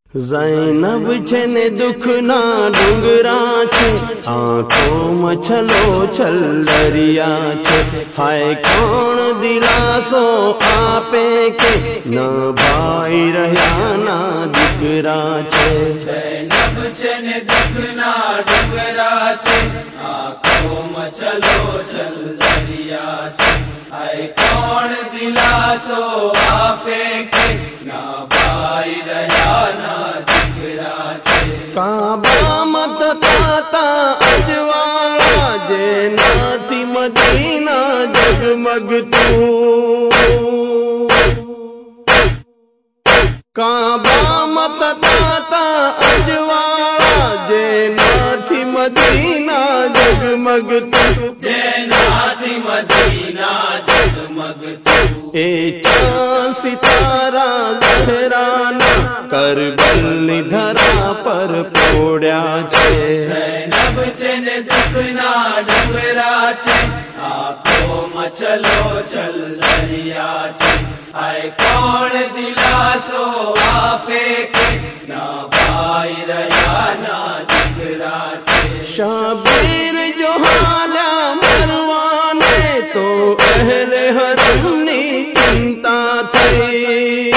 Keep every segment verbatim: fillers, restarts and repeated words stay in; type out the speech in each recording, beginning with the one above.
ज़ैनब छने दुख ना डुंगरा छे, आँखों में छलो छल दरिया छे। हाय कौन दिलासो आपे के, न भाई रह्या ना दीकरा छे। ज़ैनब छने दुख ना डुंगरा छे, आँखों में छलो छल दरिया छे। हाय कौन दिलासो आपे के, ना भाई रह्या ना दीकरा छे। काबा मत ताता अजवाड़ा, जे नाथी मदीना जगमग तू। काबा मत ताता अजवाड़ा, जे नाथी मदीना जगमग तू। जे नाथी मदीना जगमग तू। ए चाँद सितारा ज़हराना, करबल निधरा पर पोड़्या छे। ज़ैनब छने दुख ना डुंगरा छे, आँखों में छलो छल दरिया छे। हाय कौन दिलासो आपे के, ना भाई रह्या ना दीकरा छे। शाबीर जो हाला मरवाने, तो अहले हरमनी चिंता थई।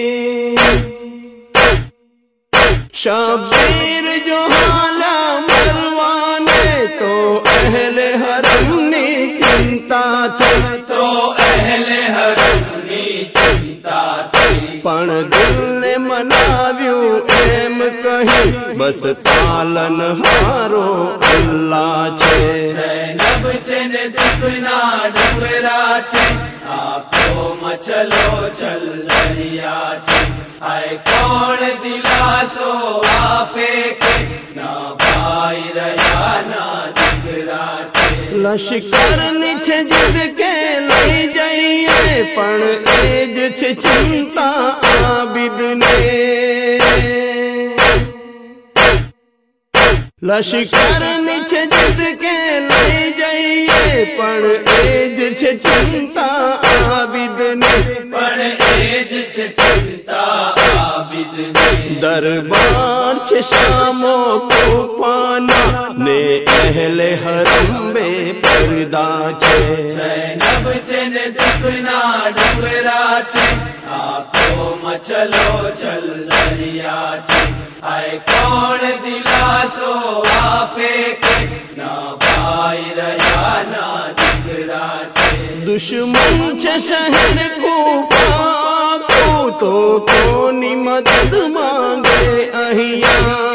शाबीर जो हाला मरवाने, तो अहले हरमनी चिंता थई। तो अहले हरमनी चिंता थई। पण दिल ने मनाव्यू एम कहीं, बस पालन हारो अल्लाह छे। ज़ैनब छने दुख ना डुंगरा छे, आँखों में छलो छल दरिया छे। हाय कौन दिलासो आपे के, ना भाई रह्या ना दीकरा छे। लश्कर निछे जिद के लई जाइए, पण एज छे चिंता आबिद ने। लश्कर निछे जिद के लई जाइए, पण एज छे चिंता आबिद ने। पण एज छे चिंता आबिद ने। दरबार छे शामो तूफाना, ने अहले हरम बे पर्दा छे। ज़ैनब छने दुख ना डुंगरा छे, आँखों में छलो छल दरिया छे। हाय कौन दिलासो आपे के, ना भाई रह्या ना दीकरा छे। दुश्मन छे शहर खूफा को, तो कोनी मदद मांगे अहिया।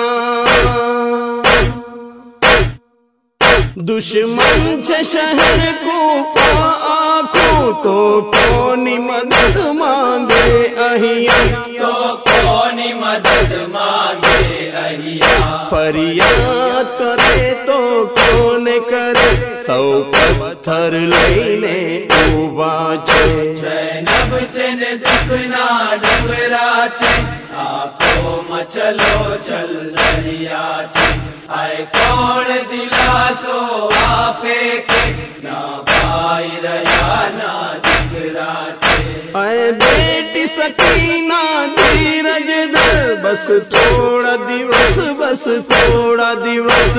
दुश्मन छे शहर खूफा को, तो कोनी मदद मांगे अहिया। तो कोनी मदद मांगे अहिया। फरियाद करे तो कौन करे, सौ पत्थर लईने उबा छे। ज़ैनब छने दुख ना डुंगरा छे, आँखों में छलो छल दरिया छे। हाय कौन दिलासो आपे के, ना भाई रह्या ना दीकरा छे। आए बेटी सकीना धीरज धर, बस थोड़ा दिवस, बस थोड़ा दिवस।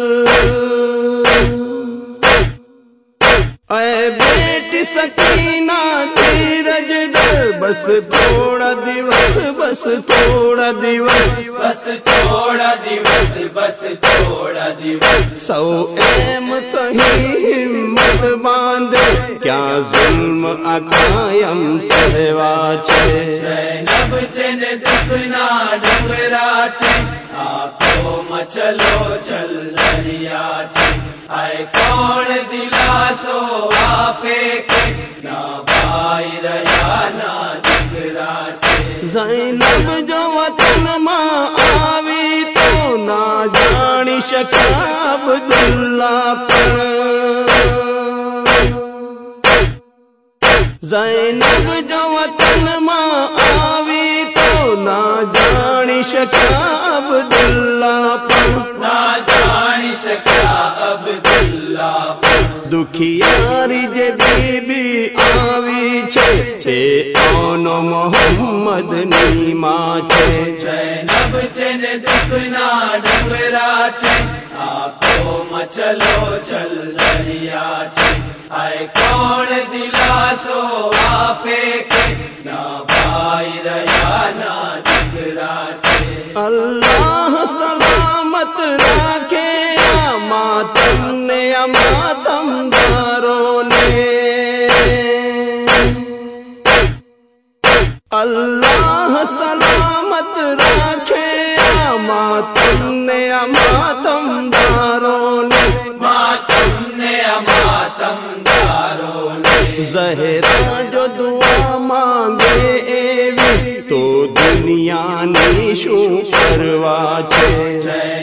आए बेटी सकीना धीरज धर, बस थोड़ा दिवस, बस थोड़ा दिवस। बस थोड़ा दिवस, बस थोड़ा दिवस। सौ एम कहीं हिम्मत बांधे, क्या जुल्म अकायम सहवा छे। ज़ैनब छने दुख ना डुंगरा छे, आँखों में छलो छल दरिया छे। हाय कौन दिलासो आपे के, ना भाई रह्या ना दीकरा छे। ज़ैनब जो वतन मां आवी, तो ना जानी शक्या अब्दुल्ला पण। ज़ैनब जो वतन मां आवी, तो ना जानी शक्या अब्दुल्ला पण। ना जानी शक्या अब्दुल्ला पण। दुखियारी जे बीबी आवी छे, छे ओनो मोहम्मद नीमा छे। ज़ैनब दुखना डगरा छे आखो मचलो चल दरिया छे आए कौन दिलासो आपे।